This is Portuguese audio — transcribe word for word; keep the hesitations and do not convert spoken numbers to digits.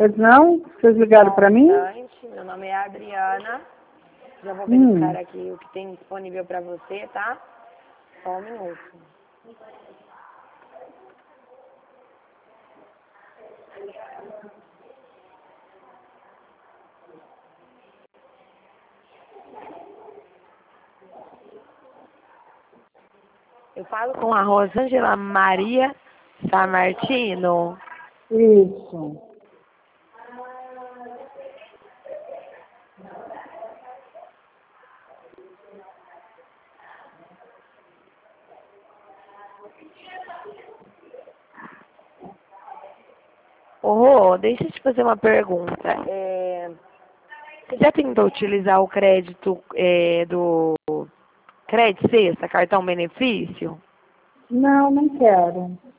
Pois não? Vocês ligaram para mim? Meu nome é Adriana. Já vou Hum. verificar aqui o que tem disponível para você, tá? Só um minuto. Eu falo com a Rosângela Maria Samartino. Isso. Ô, Rô, deixa eu te fazer uma pergunta. É, você já tentou utilizar o crédito é, do Crédito Sexta, cartão benefício? Não, não quero.